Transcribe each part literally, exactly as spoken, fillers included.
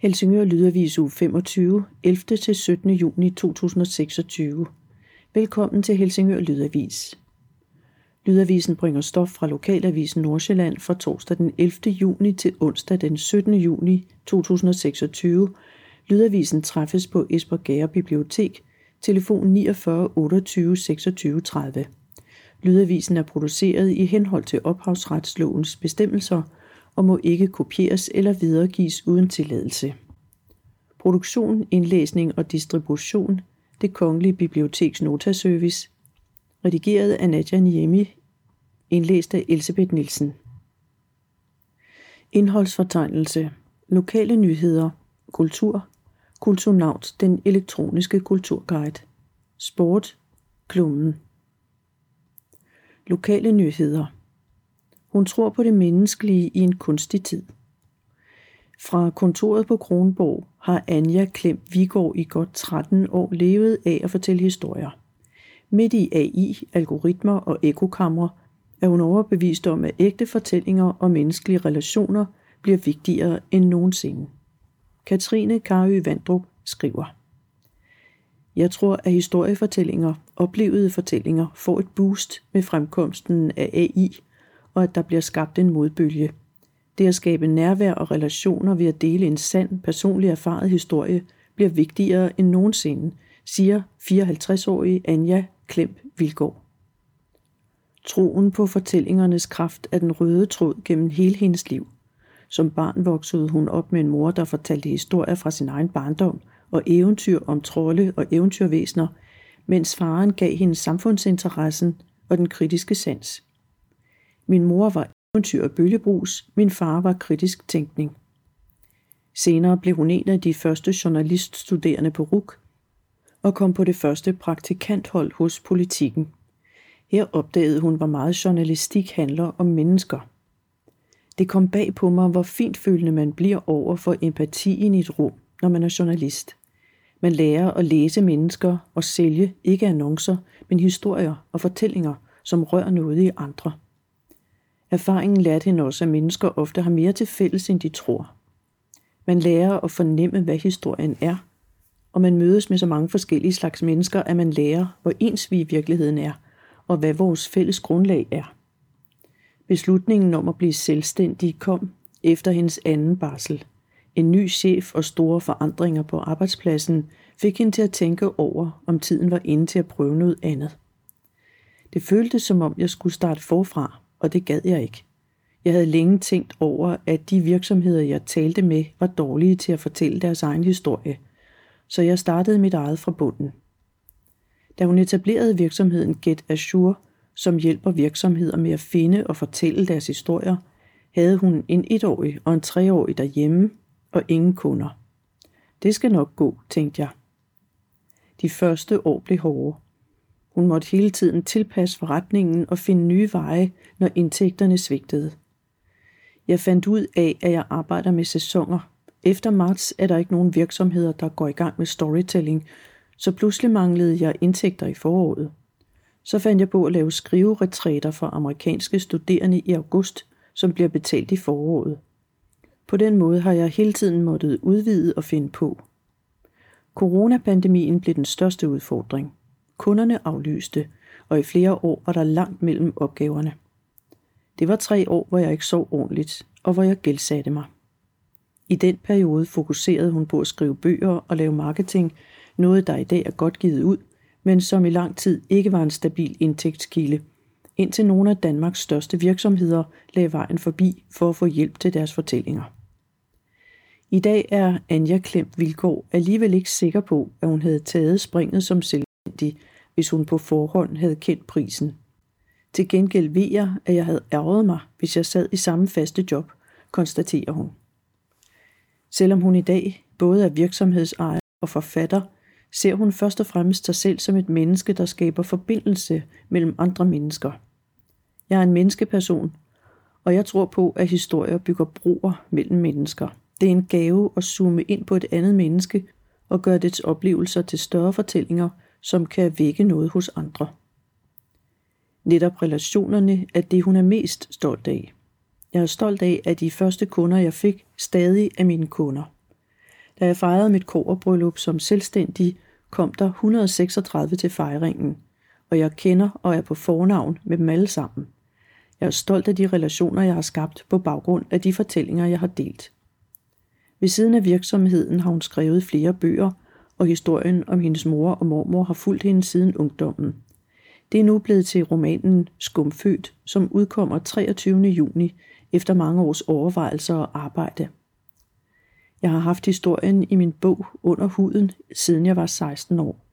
Helsingør Lydavis uge femogtyve, ellevte til syttende juni to tusind og seksogtyve. Velkommen til Helsingør Lydavis. Lydavisen bringer stof fra Lokalavisen Nordsjælland fra torsdag den ellevte juni til onsdag den syttende juni to tusind og seksogtyve. Lydavisen træffes på Espergærde Bibliotek, telefon niogfyrre otteogtyve seksogtyve tredive. Lydavisen er produceret i henhold til ophavsretslovens bestemmelser og må ikke kopieres eller videregives uden tilladelse. Produktion, indlæsning og distribution: Det Kongelige Biblioteks Notaservice. Redigeret af Nadia Niemi. Indlæst af Elsebeth Nielsen. Indholdsfortegnelse: Lokale nyheder, kultur, Kulturnaut, den elektroniske kulturguide, sport, Klummen. Lokale nyheder. Hun tror på det menneskelige i en kunstig tid. Fra kontoret på Kronborg har Anja Klem Viggaard i godt tretten år levet af at fortælle historier. Midt i A I, algoritmer og ekokamre er hun overbevist om, at ægte fortællinger og menneskelige relationer bliver vigtigere end nogensinde. Katrine Karø Vandrup skriver: Jeg tror, at historiefortællinger, oplevede fortællinger, får et boost med fremkomsten af A I, og at der bliver skabt en modbølge. Det at skabe nærvær og relationer ved at dele en sand, personlig erfaret historie bliver vigtigere end nogensinde, siger fireoghalvtreds-årige Anja Klem Viggaard. Troen på fortællingernes kraft er den røde tråd gennem hele hendes liv. Som barn voksede hun op med en mor, der fortalte historier fra sin egen barndom og eventyr om trolde og eventyrvæsener, mens faren gav hende samfundsinteressen og den kritiske sans. Min mor var eventyr og bølgebrus, min far var kritisk tænkning. Senere blev hun en af de første journaliststuderende på R U C og kom på det første praktikanthold hos Politiken. Her opdagede hun, hvor meget journalistik handler om mennesker. Det kom bag på mig, hvor fintfølende man bliver over for empatien i et rum, når man er journalist. Man lærer at læse mennesker og sælge ikke annoncer, men historier og fortællinger, som rører noget i andre. Erfaringen lærte hende også, at mennesker ofte har mere til fælles, end de tror. Man lærer at fornemme, hvad historien er, og man mødes med så mange forskellige slags mennesker, at man lærer, hvor ens vi i virkeligheden er, og hvad vores fælles grundlag er. Beslutningen om at blive selvstændig kom efter hendes anden barsel. En ny chef og store forandringer på arbejdspladsen fik hende til at tænke over, om tiden var inde til at prøve noget andet. Det føltes som om, jeg skulle starte forfra, og det gad jeg ikke. Jeg havde længe tænkt over, at de virksomheder, jeg talte med, var dårlige til at fortælle deres egen historie, så jeg startede mit eget fra bunden. Da hun etablerede virksomheden Get Assure, som hjælper virksomheder med at finde og fortælle deres historier, havde hun en etårig og en treårig derhjemme og ingen kunder. Det skal nok gå, tænkte jeg. De første år blev hårde. Hun måtte hele tiden tilpasse forretningen og finde nye veje, når indtægterne svigtede. Jeg fandt ud af, at jeg arbejder med sæsoner. Efter marts er der ikke nogen virksomheder, der går i gang med storytelling, så pludselig manglede jeg indtægter i foråret. Så fandt jeg på at lave skriveretræter for amerikanske studerende i august, som bliver betalt i foråret. På den måde har jeg hele tiden måttet udvide og finde på. Coronapandemien blev den største udfordring. Kunderne aflyste, og i flere år var der langt mellem opgaverne. Det var tre år, hvor jeg ikke sov ordentligt, og hvor jeg gældsatte mig. I den periode fokuserede hun på at skrive bøger og lave marketing, noget der i dag er godt givet ud, men som i lang tid ikke var en stabil indtægtskilde, indtil nogle af Danmarks største virksomheder lagde vejen forbi for at få hjælp til deres fortællinger. I dag er Anja Klem Viggaard alligevel ikke sikker på, at hun havde taget springet som selvstændig, hvis hun på forhånd havde kendt prisen. Til gengæld ved jeg, at jeg havde ærget mig, hvis jeg sad i samme faste job, konstaterer hun. Selvom hun i dag både er virksomhedsejer og forfatter, ser hun først og fremmest sig selv som et menneske, der skaber forbindelse mellem andre mennesker. Jeg er en menneskeperson, og jeg tror på, at historier bygger broer mellem mennesker. Det er en gave at zoome ind på et andet menneske og gøre dets oplevelser til større fortællinger, som kan vække noget hos andre. Netop relationerne er det, hun er mest stolt af. Jeg er stolt af, at de første kunder, jeg fik, stadig er mine kunder. Da jeg fejrede mit kobberbryllup som selvstændig, kom der et hundrede og seksogtredive til fejringen, og jeg kender og er på fornavn med dem alle sammen. Jeg er stolt af de relationer, jeg har skabt på baggrund af de fortællinger, jeg har delt. Ved siden af virksomheden har hun skrevet flere bøger, og historien om hendes mor og mormor har fulgt hende siden ungdommen. Det er nu blevet til romanen Skumfødt, som udkommer treogtyvende juni efter mange års overvejelser og arbejde. Jeg har haft historien i min bog Under huden, siden jeg var seksten år.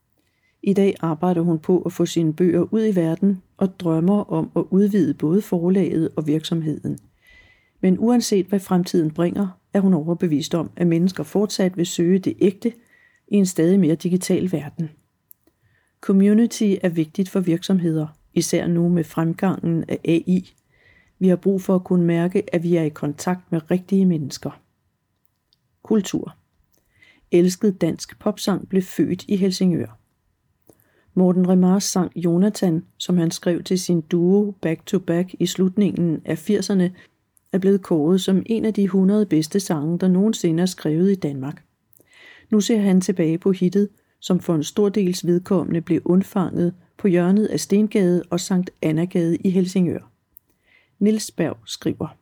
I dag arbejder hun på at få sine bøger ud i verden og drømmer om at udvide både forlaget og virksomheden. Men uanset hvad fremtiden bringer, er hun overbevist om, at mennesker fortsat vil søge det ægte i en stadig mere digital verden. Community er vigtigt for virksomheder, især nu med fremgangen af A I. Vi har brug for at kunne mærke, at vi er i kontakt med rigtige mennesker. Kultur. Elsket dansk popsang blev født i Helsingør. Morten Remars sang Jonathan, som han skrev til sin duo Back to Back i slutningen af firserne, er blevet kåret som en af de hundrede bedste sange, der nogensinde er skrevet i Danmark. Nu ser han tilbage på hittet, som for en stor dels vedkommende blev undfanget på hjørnet af Stengade og Sankt Annagade i Helsingør. Niels Berg skriver: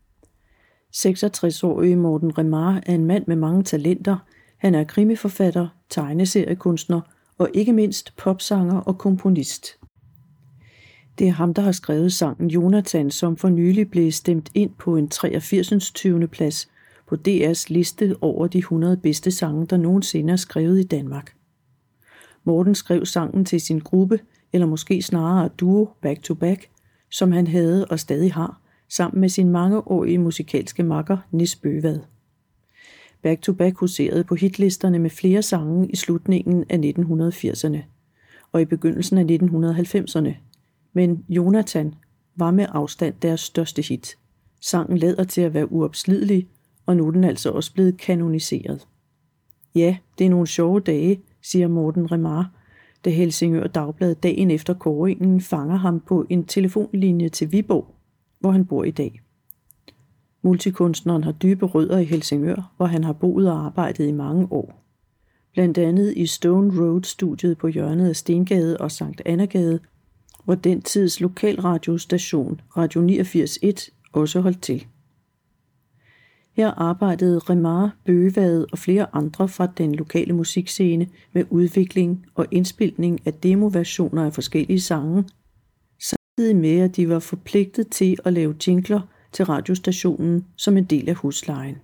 seksogtres-årige Morten Remar er en mand med mange talenter. Han er krimiforfatter, tegneseriekunstner og ikke mindst popsanger og komponist. Det er ham, der har skrevet sangen Jonathan, som for nylig blev stemt ind på en treogfirsende plads på D R's liste over de hundrede bedste sange, der nogensinde er skrevet i Danmark. Morten skrev sangen til sin gruppe, eller måske snarere duo Back to Back, som han havde og stadig har, sammen med sin mangeårige musikalske makker Nis Bøvad. Back to Back huserede på hitlisterne med flere sange i slutningen af nitten firserne og i begyndelsen af nitten halvfemserne, men Jonathan var med afstand deres største hit. Sangen lader til at være uopslidelig, og nu er den altså også blevet kanoniseret. Ja, det er nogle sjove dage, siger Morten Remar, da Helsingør Dagblad dagen efter kåringen fanger ham på en telefonlinje til Viborg, hvor han bor i dag. Multikunstneren har dybe rødder i Helsingør, hvor han har boet og arbejdet i mange år. Blandt andet i Stone Road-studiet på hjørnet af Stengade og Sankt Annagade, hvor den tids lokalradiostation Radio niogfirs komma et også holdt til. Her arbejdede Remar, Bøvad og flere andre fra den lokale musikscene med udvikling og indspilning af demoversioner af forskellige sange, samtidig med at de var forpligtet til at lave jingler til radiostationen som en del af huslejen.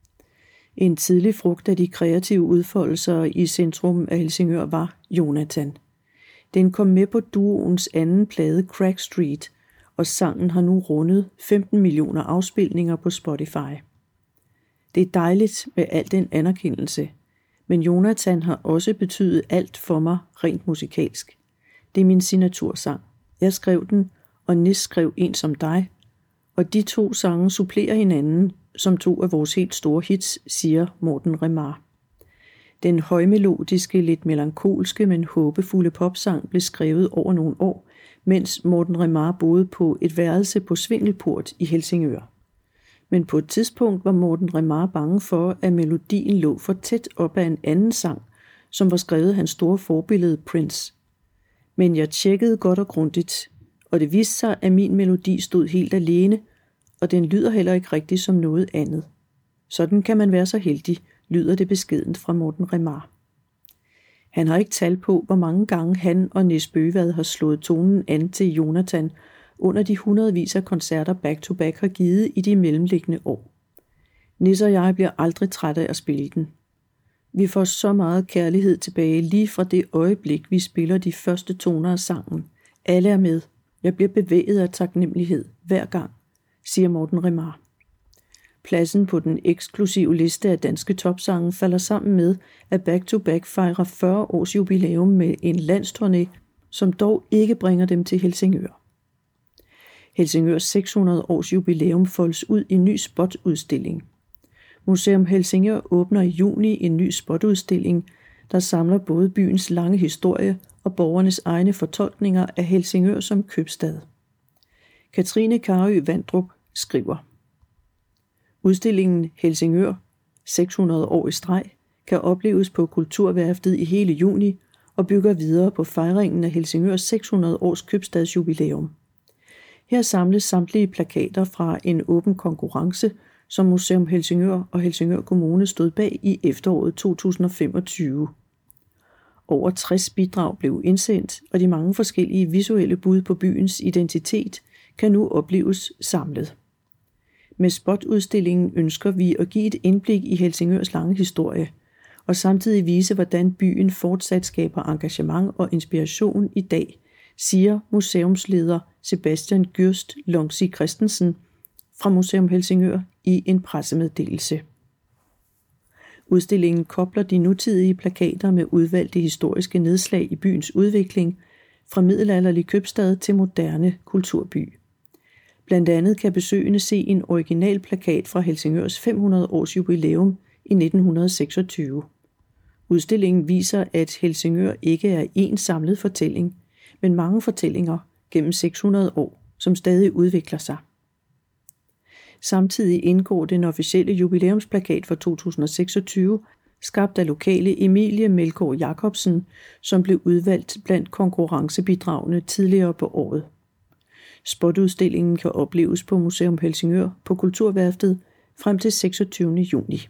En tidlig frugt af de kreative udfoldelser i centrum af Helsingør var Jonathan. Den kom med på duoens anden plade Crack Street, og sangen har nu rundet femten millioner afspilninger på Spotify. Det er dejligt med al den anerkendelse, men Jonathan har også betydet alt for mig rent musikalsk. Det er min signatursang. Jeg skrev den, og Nis skrev En som dig, og de to sange supplerer hinanden som to af vores helt store hits, siger Morten Remar. Den højmelodiske, lidt melankolske, men håbefulde popsang blev skrevet over nogle år, mens Morten Remar boede på et værelse på Svingelport i Helsingør. Men på et tidspunkt var Morten Remar bange for, at melodien lå for tæt op ad en anden sang, som var skrevet af hans store forbillede Prince. Men jeg tjekkede godt og grundigt, og det viste sig, at min melodi stod helt alene, og den lyder heller ikke rigtig som noget andet. Sådan kan man være så heldig, lyder det beskedent fra Morten Remar. Han har ikke tal på, hvor mange gange han og Nis Bøvad har slået tonen an til Jonathan under de hundredvis af koncerter Back to Back har givet i de mellemliggende år. Nis og jeg bliver aldrig trætte af at spille den. Vi får så meget kærlighed tilbage lige fra det øjeblik, vi spiller de første toner af sangen. Alle er med. Jeg bliver bevæget af taknemmelighed hver gang, siger Morten Remar. Pladsen på den eksklusive liste af danske topsange falder sammen med, at Back to Back fejrer fyrre års jubilæum med en landsturné, som dog ikke bringer dem til Helsingør. Helsingørs seks hundrede års jubilæum foldes ud i en ny spotudstilling. Museum Helsingør åbner i juni en ny spotudstilling, der samler både byens lange historie og borgernes egne fortolkninger af Helsingør som købstad. Katrine Karø Vandrup skriver: Udstillingen Helsingør seks hundrede år i streg, kan opleves på Kulturværftet i hele juni og bygger videre på fejringen af Helsingørs seks hundrede års købstadsjubilæum. Her samles samtlige plakater fra en åben konkurrence, som Museum Helsingør og Helsingør Kommune stod bag i efteråret to tusind og femogtyve. Over tres bidrag blev indsendt, og de mange forskellige visuelle bud på byens identitet kan nu opleves samlet. Med spotudstillingen ønsker vi at give et indblik i Helsingørs lange historie, og samtidig vise, hvordan byen fortsat skaber engagement og inspiration i dag, siger museumsleder Sebastian Gürst Longsi Christensen fra Museum Helsingør i en pressemeddelelse. Udstillingen kobler de nutidige plakater med udvalgte historiske nedslag i byens udvikling fra middelalderlig købstad til moderne kulturby. Blandt andet kan besøgende se en original plakat fra Helsingørs fem hundrede års jubilæum i nitten seksogtyve. Udstillingen viser, at Helsingør ikke er én samlet fortælling, men mange fortællinger gennem seks hundrede år, som stadig udvikler sig. Samtidig indgår den officielle jubilæumsplakat for to tusind og seksogtyve, skabt af lokale Emilie Melgaard Jacobsen, som blev udvalgt blandt konkurrencebidragene tidligere på året. Spotudstillingen kan opleves på Museum Helsingør på Kulturværftet frem til seksogtyvende juni.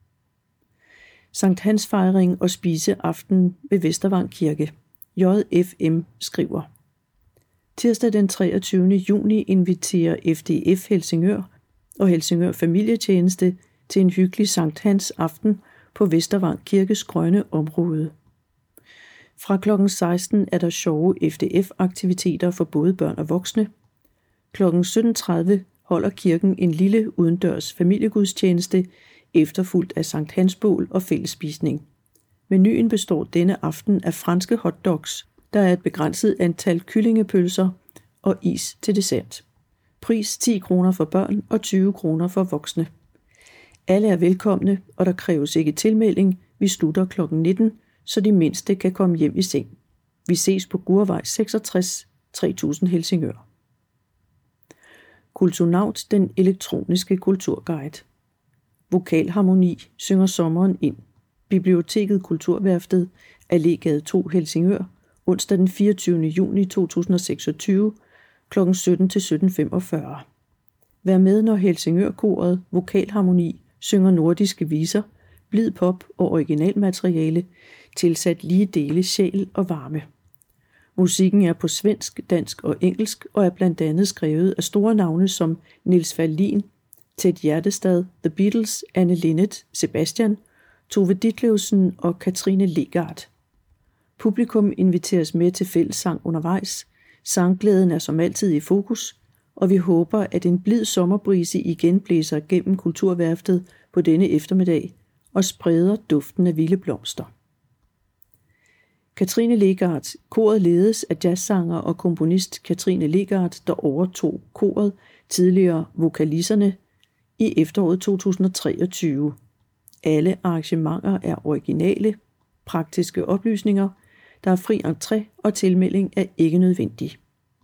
Sankt Hans fejring og spiseaften ved Vestervang Kirke. J F M skriver: Tirsdag den treogtyvende juni inviterer F D F Helsingør og Helsingør Familietjeneste til en hyggelig Sankt Hans aften på Vestervang Kirkes grønne område. Fra klokken seksten er der sjove F D F-aktiviteter for både børn og voksne. klokken sytten tredive holder kirken en lille udendørs familiegudstjeneste, efterfulgt af Sankt Hansbål og fællesspisning. Menuen består denne aften af franske hotdogs, der er et begrænset antal kyllingepølser og is til dessert. Pris ti kroner for børn og tyve kroner for voksne. Alle er velkomne, og der kræves ikke tilmelding. Vi slutter klokken nitten, så de mindste kan komme hjem i seng. Vi ses på Gurvej seksogtres, tre tusind Helsingør. Kulturnaut, den elektroniske kulturguide. Vokalharmoni synger sommeren ind. Biblioteket Kulturværftet, Allégade to Helsingør, onsdag den fireogtyvende juni to tusind og seksogtyve, klokken sytten til sytten femogfyrre. Vær med, når Helsingør-koret Vokalharmoni synger nordiske viser, blid pop og originalmateriale, tilsat lige dele sjæl og varme. Musikken er på svensk, dansk og engelsk og er blandt andet skrevet af store navne som Niels Ferlin, Ted Gjerstad, The Beatles, Anne Linnet, Sebastian, Tove Ditlevsen og Katrine Legarth. Publikum inviteres med til fællessang undervejs. Sangglæden er som altid i fokus, og vi håber, at en blid sommerbrise igen blæser gennem Kulturværftet på denne eftermiddag og spreder duften af vilde blomster. Katrine Legarth. Koret ledes af jazzsanger og komponist Katrine Legarth, der overtog koret, tidligere vokalisserne, i efteråret to tusind og treogtyve. Alle arrangementer er originale, praktiske oplysninger. Der er fri entré, og tilmelding er ikke nødvendig.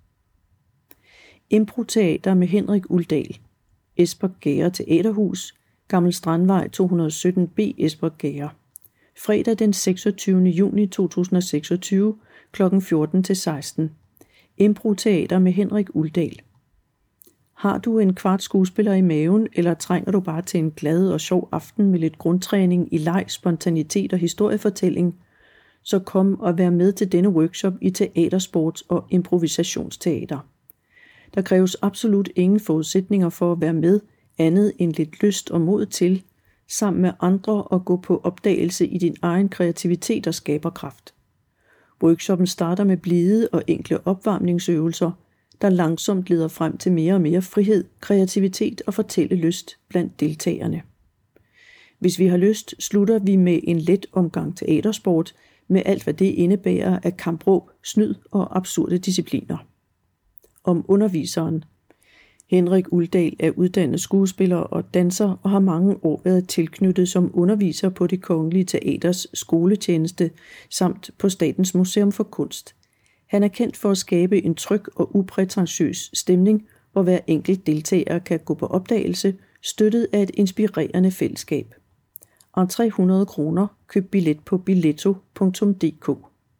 Improteater med Henrik Uldal. Espergærde Teaterhus, Gammel Strandvej to hundrede og sytten B, Espergærde. Fredag den seksogtyvende juni to tusind og seksogtyve, klokken fjorten til seksten. Improteater med Henrik Uldal. Har du en kvart skuespiller i maven, eller trænger du bare til en glad og sjov aften med lidt grundtræning i leg, spontanitet og historiefortælling, så kom og vær med til denne workshop i teatersport og improvisationsteater. Der kræves absolut ingen forudsætninger for at være med, andet end lidt lyst og mod til, sammen med andre og gå på opdagelse i din egen kreativitet og skaberkraft. Workshoppen starter med blide og enkle opvarmningsøvelser, der langsomt leder frem til mere og mere frihed, kreativitet og fortællelyst blandt deltagerne. Hvis vi har lyst, slutter vi med en let omgang teatersport, med alt hvad det indebærer af kampråb, snyd og absurde discipliner. Om underviseren. Henrik Uldal er uddannet skuespiller og danser og har mange år været tilknyttet som underviser på Det Kongelige Teaters skoletjeneste samt på Statens Museum for Kunst. Han er kendt for at skabe en tryg og uprætentiøs stemning, hvor hver enkelt deltager kan gå på opdagelse, støttet af et inspirerende fællesskab. Entré hundrede kroner. Køb billet på billetto punktum d k.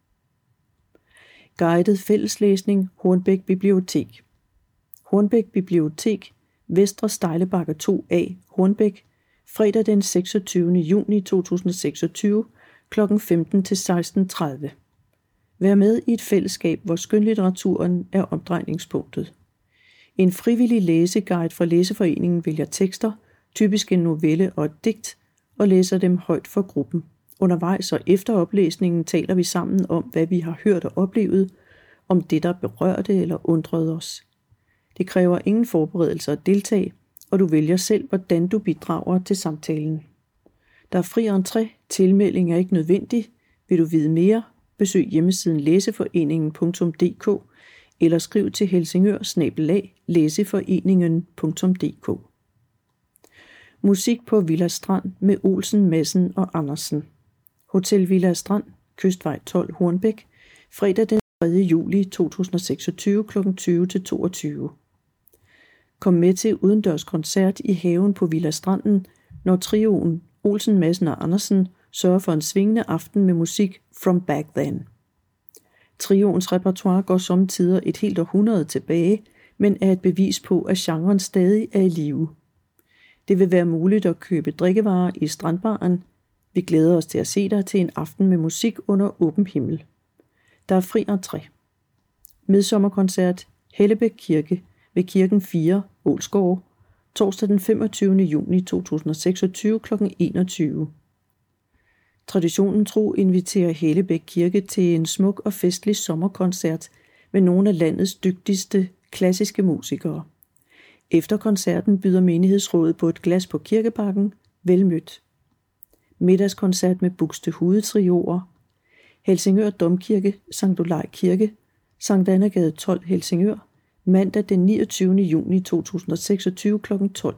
Guidet fælleslæsning. Hornbæk Bibliotek. Hornbæk Bibliotek, Vestre Stejlebakke to A, Hornbæk, fredag den seksogtyvende juni to tusind og seksogtyve kl. femten til seksten tredive. Vær med i et fællesskab, hvor skønlitteraturen er omdrejningspunktet. En frivillig læseguide fra Læseforeningen vælger tekster, typisk en novelle og et digt, og læser dem højt for gruppen. Undervejs og efter oplæsningen taler vi sammen om, hvad vi har hørt og oplevet, om det, der berørte eller undrede os. Det kræver ingen forberedelser at deltage, og du vælger selv, hvordan du bidrager til samtalen. Der er fri entré, tilmelding er ikke nødvendig. Vil du vide mere, besøg hjemmesiden læseforeningen punktum d k eller skriv til helsingør bindestreg læseforeningen punktum d k. Musik på Villa Strand med Olsen, Madsen og Andersen. Hotel Villa Strand, Kystvej tolv, Hornbæk, fredag den tredje juli to tusind og seksogtyve kl. tyve til toogtyve. Kom med til udendørs koncert i haven på Villa Stranden, når trioen Olsen, Madsen og Andersen sørger for en svingende aften med musik from back then. Trioens repertoire går sommetider et helt århundrede tilbage, men er et bevis på, at genren stadig er i live. Det vil være muligt at købe drikkevarer i Strandbaren. Vi glæder os til at se dig til en aften med musik under åben himmel. Der er fri entré. Midsommerkoncert, Hellebæk Kirke ved Kirken fire, Ålsgårde, torsdag den femogtyvende juni to tusind og seksogtyve kl. enogtyve. Traditionen tro inviterer Hellebæk Kirke til en smuk og festlig sommerkoncert med nogle af landets dygtigste klassiske musikere. Efter koncerten byder menighedsrådet på et glas på kirkebakken. Velmødt. Middagskoncert med Buxtehude Trioer, Helsingør Domkirke, Sankt Olaj Kirke, Sankt Annagade tolv, Helsingør, mandag den niogtyvende juni to tusind og seksogtyve kl. tolv.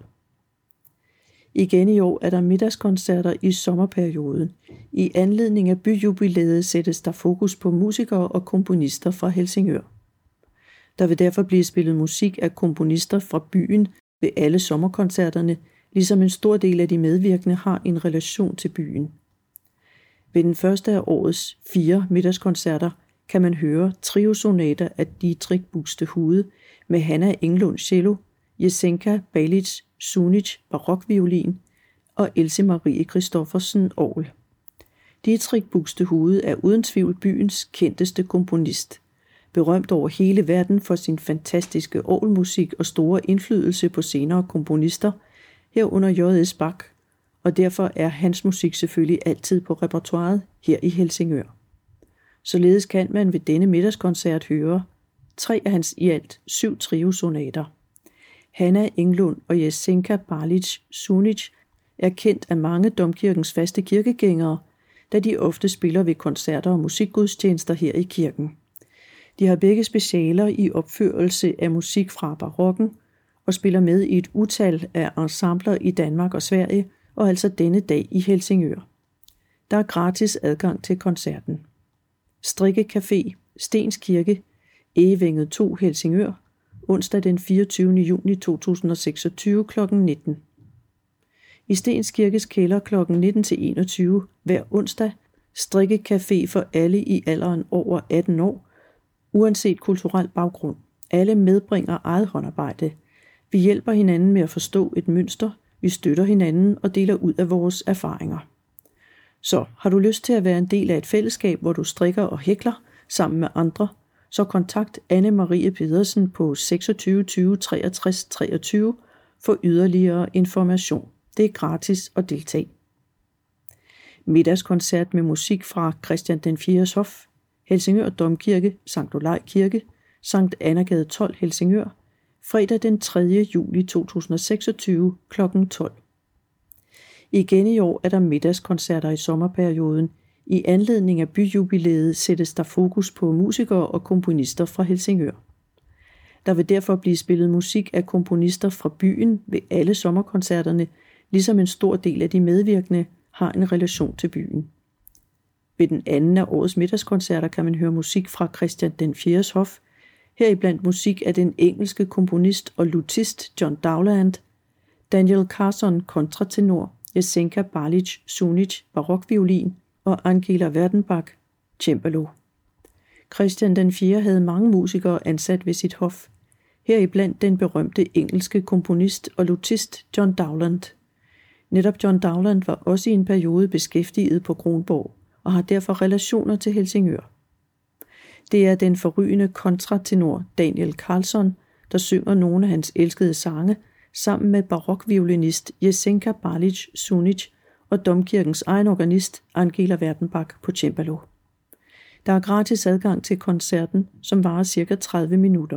Igen i år er der middagskoncerter i sommerperioden. I anledning af byjubilæet sættes der fokus på musikere og komponister fra Helsingør. Der vil derfor blive spillet musik af komponister fra byen ved alle sommerkoncerterne, ligesom en stor del af de medvirkende har en relation til byen. Ved den første af årets fire middagskoncerter kan man høre triosonater af Dietrich Buxtehude med Hanna Englund cello, Jesenka Balic Sunic barokviolin og Else Marie Christoffersen orgel. Dietrich Buxtehude er uden tvivl byens kendteste komponist. Berømt over hele verden for sin fantastiske orgelmusik og store indflydelse på senere komponister, herunder J S Bach, og derfor er hans musik selvfølgelig altid på repertoiret her i Helsingør. Således kan man ved denne middagskoncert høre tre af hans i alt syv triosonater. Hanna Englund og Jesenka Balic Sunic er kendt af mange domkirkens faste kirkegængere, da de ofte spiller ved koncerter og musikgudstjenester her i kirken. De har begge specialer i opførelse af musik fra barokken og spiller med i et utal af ensembler i Danmark og Sverige, og altså denne dag i Helsingør. Der er gratis adgang til koncerten. Strikkecafé, Stens Kirke, Egevænget to, Helsingør, onsdag den fireogtyvende juni to tusind og seksogtyve kl. nitten. I Stens Kirkes kælder kl. nitten til enogtyve hver onsdag, strikkecafé for alle i alderen over atten år, uanset kulturel baggrund. Alle medbringer eget håndarbejde. Vi hjælper hinanden med at forstå et mønster, vi støtter hinanden og deler ud af vores erfaringer. Så har du lyst til at være en del af et fællesskab, hvor du strikker og hækler sammen med andre, så kontakt Anne Marie Pedersen på seksogtyve tyve treogtres treogtyve for yderligere information. Det er gratis at deltage. Middagskoncert med musik fra Christian den fjerdes hof, Helsingør Domkirke, Sankt Olaj Kirke, Sankt Annagade tolv, Helsingør, fredag den tredje juli to tusind og seksogtyve kl. tolv. Igen i år er der middagskoncerter i sommerperioden. I anledning af byjubilæet sættes der fokus på musikere og komponister fra Helsingør. Der vil derfor blive spillet musik af komponister fra byen ved alle sommerkoncerterne, ligesom en stor del af de medvirkende har en relation til byen. Ved den anden af årets middagskoncerter kan man høre musik fra Christian den fjerdes hof, heriblandt musik af den engelske komponist og lutist John Dowland, Daniel Carson kontratenor, Jasenka Balic-Sunic barokviolin og Angela Werdenbach cembalo. Christian den fjerde havde mange musikere ansat ved sit hof, heriblandt den berømte engelske komponist og lutist John Dowland. Netop John Dowland var også i en periode beskæftiget på Kronborg og har derfor relationer til Helsingør. Det er den forrygende kontratenor Daniel Karlsson, der synger nogle af hans elskede sange, sammen med barokviolinist Jasenka Balic-Sunic og domkirkens egen organist Angela Werdenbach på cembalo. Der er gratis adgang til koncerten, som varer cirka tredive minutter.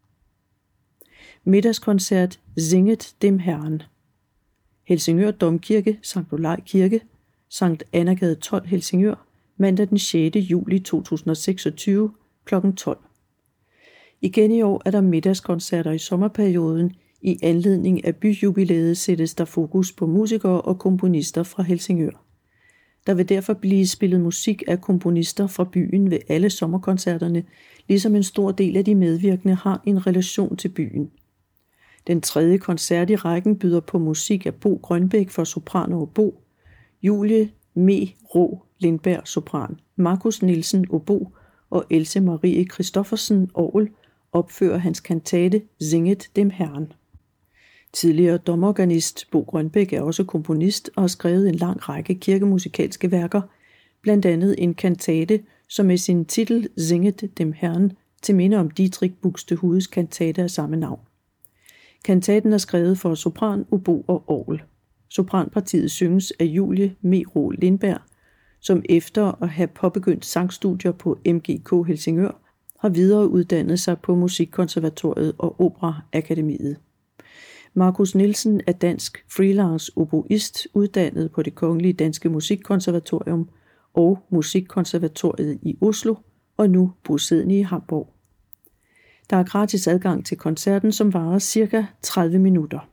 Middagskoncert Singet dem Herren. Helsingør Domkirke, Sankt Olaj Kirke, Sankt Annagade tolv Helsingør, mandag den sjette juli to tusind og seksogtyve klokken tolv. Igen i år er der middagskoncerter i sommerperioden. I anledning af byjubilæet sættes der fokus på musikere og komponister fra Helsingør. Der vil derfor blive spillet musik af komponister fra byen ved alle sommerkoncerterne, ligesom en stor del af de medvirkende har en relation til byen. Den tredje koncert i rækken byder på musik af Bo Grønbæk for sopran og obo, Julie Me Rå Lindberg sopran, Markus Nielsen obo og Else Marie Christoffersen orgel opfører hans kantate Singet dem Herren. Tidligere domorganist Bo Grønbæk er også komponist og har skrevet en lang række kirkemusikalske værker, blandt andet en kantate, som med sin titel Singet dem Herren til minde om Dietrich Buxtehudes kantate af samme navn. Kantaten er skrevet for sopran, obo og orgel. Sopranpartiet synges af Julie Me Rå Lindberg, som efter at have påbegyndt sangstudier på M G K Helsingør, har videreuddannet sig på Musikkonservatoriet og Operaakademiet. Markus Nielsen er dansk freelance oboist, uddannet på Det Kongelige Danske Musikkonservatorium og Musikkonservatoriet i Oslo, og nu bosiddende i Hamburg. Der er gratis adgang til koncerten, som varer cirka tredive minutter.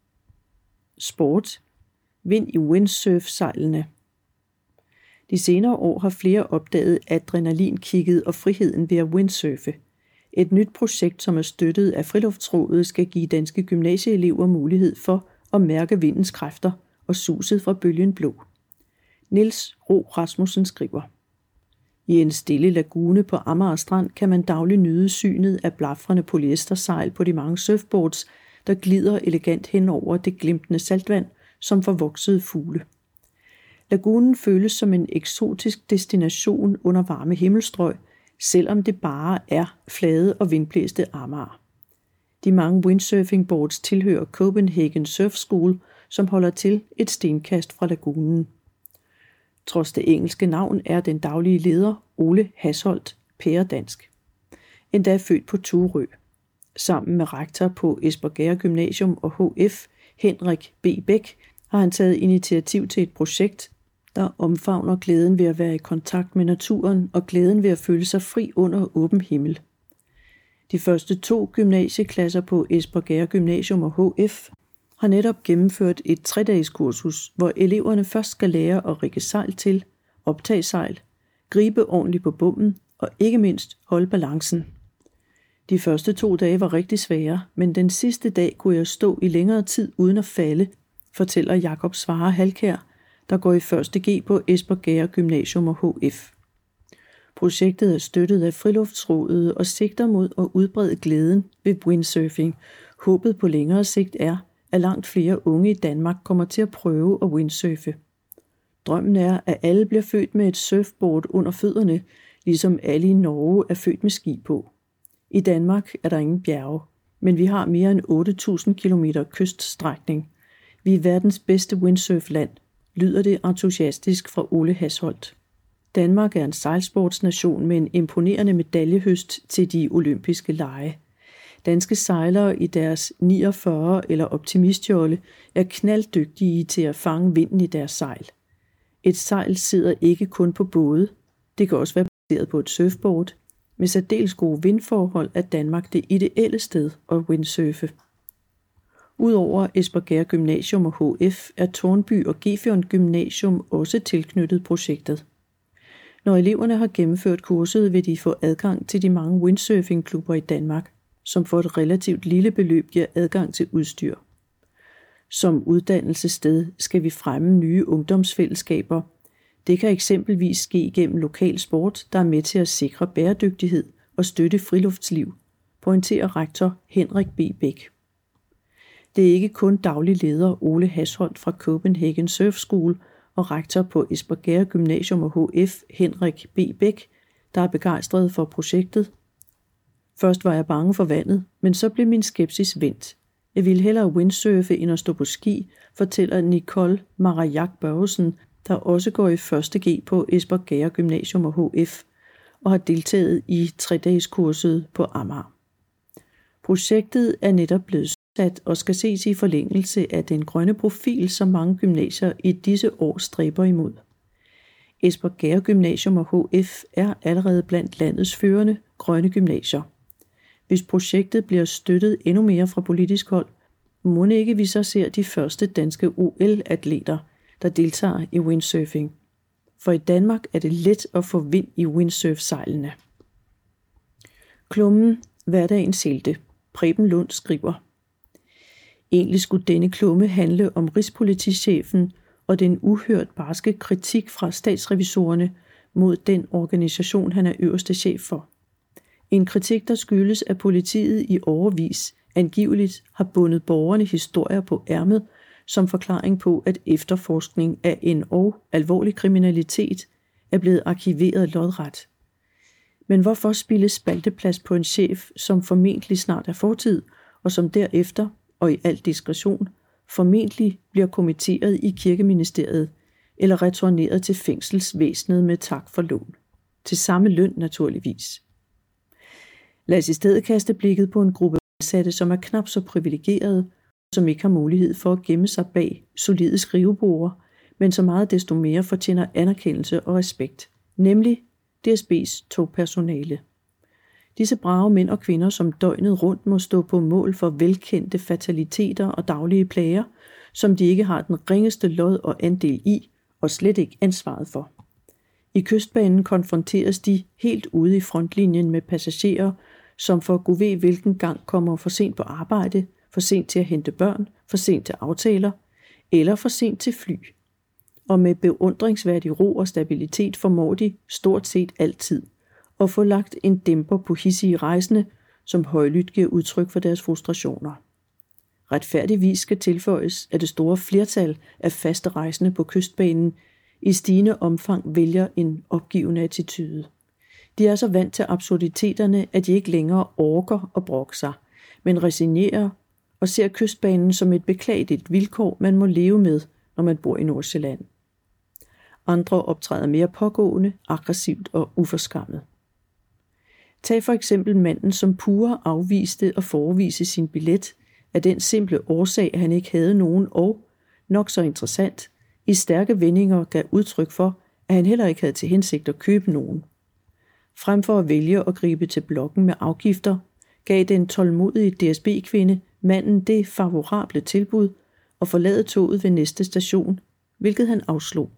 Sport. Vind i windsurf-sejlene. De senere år har flere opdaget adrenalinkicket og friheden ved at windsurfe. Et nyt projekt, som er støttet af Friluftsrådet, skal give danske gymnasieelever mulighed for at mærke vindens kræfter og suset fra bølgen blå. Niels Ro Rasmussen skriver: I en stille lagune på Amager Strand kan man dagligt nyde synet af blafrende polyestersejl på de mange surfboards, der glider elegant hen over det glimtende saltvand som forvoksede fugle. Lagunen føles som en eksotisk destination under varme himmelstrøg, selvom det bare er flade og vindblæste Amager. De mange windsurfingboards tilhører Copenhagen Surf School, som holder til et stenkast fra lagunen. Trods det engelske navn er den daglige leder Ole Hasholt pæredansk. Endda født på Turø. Sammen med rektor på Espergærde Gymnasium og H F, Henrik B. Bæk, har han taget initiativ til et projekt, der omfavner glæden ved at være i kontakt med naturen og glæden ved at føle sig fri under åben himmel. De første to gymnasieklasser på Espergærde Gymnasium og H F har netop gennemført et tre-dages kursus, hvor eleverne først skal lære at rigge sejl til, optage sejl, gribe ordentligt på bommen og ikke mindst holde balancen. De første to dage var rigtig svære, men den sidste dag kunne jeg stå i længere tid uden at falde, fortæller Jakob Svare Halkær, der går i første G på Espergærde Gymnasium og H F. Projektet er støttet af Friluftsrådet og sigter mod at udbrede glæden ved windsurfing. Håbet på længere sigt er, at langt flere unge i Danmark kommer til at prøve at windsurfe. Drømmen er, at alle bliver født med et surfboard under fødderne, ligesom alle i Norge er født med ski på. I Danmark er der ingen bjerge, men vi har mere end otte tusind kilometer kyststrækning. Vi er verdens bedste windsurfland, lyder det entusiastisk fra Ole Hasholt. Danmark er en sejlsportsnation med en imponerende medaljehøst til de olympiske lege. Danske sejlere i deres niogfyrre eller optimistjolle er knalddygtige til at fange vinden i deres sejl. Et sejl sidder ikke kun på både, det kan også være baseret på et surfboard. Med særdeles gode vindforhold er Danmark det ideelle sted at windsurfe. Udover Espergærde Gymnasium og H F er Tårnby og Gefjern Gymnasium også tilknyttet projektet. Når eleverne har gennemført kurset, vil de få adgang til de mange windsurfingklubber i Danmark, som for et relativt lille beløb giver adgang til udstyr. Som uddannelsessted skal vi fremme nye ungdomsfællesskaber. Det kan eksempelvis ske gennem lokal sport, der er med til at sikre bæredygtighed og støtte friluftsliv, pointerer rektor Henrik B. Bæk. Det er ikke kun daglig leder Ole Hasholt fra Copenhagen Surf School og rektor på Espergærde Gymnasium og H F Henrik B. Bæk, der er begejstret for projektet. Først var jeg bange for vandet, men så blev min skepsis vendt. Jeg ville hellere windsurfe end at stå på ski, fortæller Nicole Marajak Børgesen, der også går i første G på Espergærde Gymnasium og H F og har deltaget i tre-dages-kurset på Amager. Projektet er netop blevet sat og skal ses i forlængelse af den grønne profil, som mange gymnasier i disse år stræber imod. Espergærde Gymnasium og H F er allerede blandt landets førende grønne gymnasier. Hvis projektet bliver støttet endnu mere fra politisk hold, må ikke vi så ser de første danske O L-atleter, der deltager i windsurfing. For i Danmark er det let at få vind i windsurf-sejlene. Klummen Hverdagens helte. Preben Lund skriver: Egentlig skulle denne klumme handle om rigspolitichefen og den uhørt barske kritik fra statsrevisorerne mod den organisation, han er øverste chef for. En kritik, der skyldes, at politiet i årevis angiveligt har bundet borgerne historier på ærmet som forklaring på, at efterforskning af en og alvorlig kriminalitet er blevet arkiveret lodret. Men hvorfor spilde spalteplads på en chef, som formentlig snart er fortid, og som derefter, og i al diskretion, formentlig bliver kommitteret i Kirkeministeriet eller returneret til fængselsvæsenet med tak for lån. Til samme løn naturligvis. Lad os i stedet kaste blikket på en gruppe ansatte, som er knap så privilegerede, som ikke har mulighed for at gemme sig bag solide skriveborde, men så meget desto mere fortjener anerkendelse og respekt, nemlig D S B's togpersonale. Disse brave mænd og kvinder, som døgnet rundt må stå på mål for velkendte fataliteter og daglige plager, som de ikke har den ringeste lod og andel i, og slet ikke ansvaret for. I Kystbanen konfronteres de helt ude i frontlinjen med passagerer, som for gud ved hvilken gang kommer for sent på arbejde, for sent til at hente børn, for sent til aftaler, eller for sent til fly. Og med beundringsværdig ro og stabilitet formår de stort set altid at få lagt en dæmper på hidsige rejsende, som højlydt giver udtryk for deres frustrationer. Retfærdigvis skal tilføjes, at det store flertal af faste rejsende på Kystbanen i stigende omfang vælger en opgivende attitude. De er så vant til absurditeterne, at de ikke længere orker at brokke sig, men resignerer og ser Kystbanen som et beklageligt vilkår, man må leve med, når man bor i Nordsjælland. Andre optræder mere pågående, aggressivt og uforskammet. Tag for eksempel manden, som pure afviste at forevise sin billet af den simple årsag, at han ikke havde nogen og, nok så interessant, i stærke vendinger gav udtryk for, at han heller ikke havde til hensigt at købe nogen. Frem for at vælge at gribe til blokken med afgifter, gav den tålmodige D S B-kvinde manden det favorable tilbud at forlade toget ved næste station, hvilket han afslog.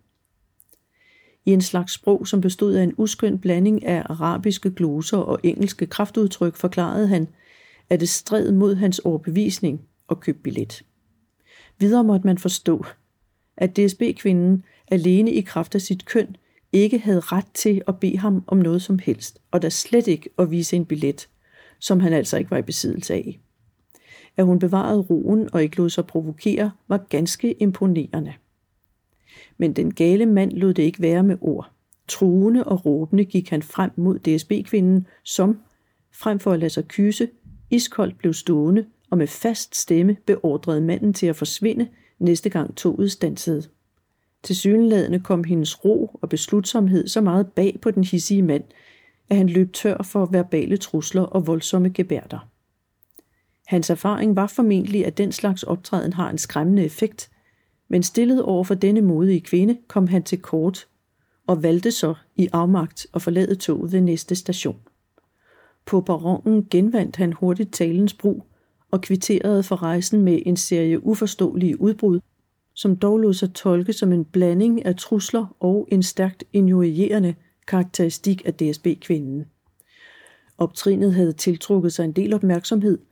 I en slags sprog, som bestod af en uskøn blanding af arabiske gloser og engelske kraftudtryk, forklarede han, at det stred mod hans overbevisning at købe billet. Videre måtte man forstå, at D S B-kvinden alene i kraft af sit køn ikke havde ret til at bede ham om noget som helst, og da slet ikke at vise en billet, som han altså ikke var i besiddelse af. At hun bevarede roen og ikke lod sig provokere, var ganske imponerende. Men den gale mand lod det ikke være med ord. Truende og råbende gik han frem mod D S B-kvinden, som, frem for at lade sig kyse, iskoldt blev stående og med fast stemme beordrede manden til at forsvinde, næste gang toget standsede. Tilsyneladende kom hendes ro og beslutsomhed så meget bag på den hidsige mand, at han løb tør for verbale trusler og voldsomme gebærder. Hans erfaring var formentlig, at den slags optræden har en skræmmende effekt, men stillet over for denne modige kvinde kom han til kort og valgte så i afmagt at forlade toget ved næste station. På perronen genvandt han hurtigt talens brug og kvitterede for rejsen med en serie uforståelige udbrud, som dog lod sig tolke som en blanding af trusler og en stærkt injurierende karakteristik af D S B-kvinden. Optrinet havde tiltrukket sig en del opmærksomhed,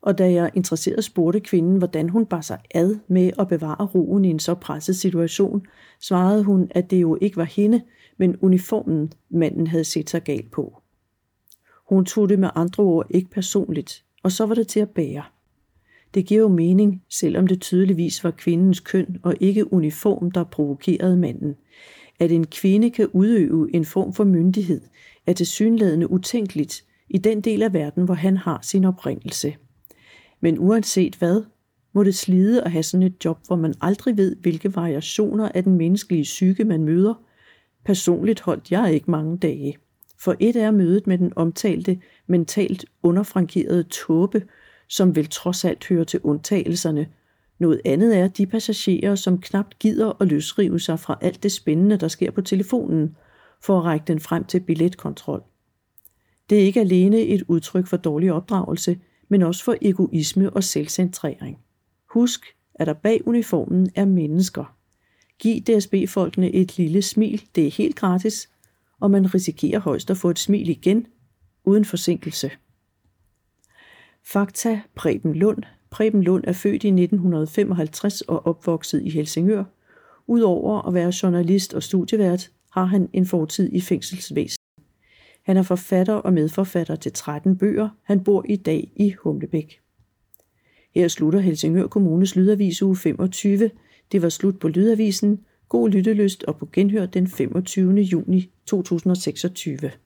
og da jeg interesseret spurgte kvinden, hvordan hun bar sig ad med at bevare roen i en så presset situation, svarede hun, at det jo ikke var hende, men uniformen, manden havde set sig galt på. Hun tog det med andre ord ikke personligt, og så var det til at bære. Det giver jo mening, selvom det tydeligvis var kvindens køn og ikke uniform, der provokerede manden. At en kvinde kan udøve en form for myndighed, er tilsyneladende utænkeligt i den del af verden, hvor han har sin oprindelse. Men uanset hvad, må det slide at have sådan et job, hvor man aldrig ved, hvilke variationer af den menneskelige psyke man møder. Personligt holdt jeg ikke mange dage. For et er mødet med den omtalte, mentalt underfrankerede tåbe, som vel trods alt hører til undtagelserne. Noget andet er de passagerer, som knapt gider at løsrive sig fra alt det spændende, der sker på telefonen, for at række den frem til billetkontrol. Det er ikke alene et udtryk for dårlig opdragelse, men også for egoisme og selvcentrering. Husk, at der bag uniformen er mennesker. Giv D S B-folkene et lille smil, det er helt gratis, og man risikerer højst at få et smil igen, uden forsinkelse. Fakta: Preben Lund. Preben Lund er født i nitten femoghalvtreds og opvokset i Helsingør. Udover at være journalist og studievært, har han en fortid i fængselsvæsen. Han er forfatter og medforfatter til tretten bøger. Han bor i dag i Humlebæk. Her slutter Helsingør Kommunes Lydavis uge femogtyve. Det var slut på Lydavisen. God lyttelyst og på genhør den femogtyvende juni to tusind og seksogtyve.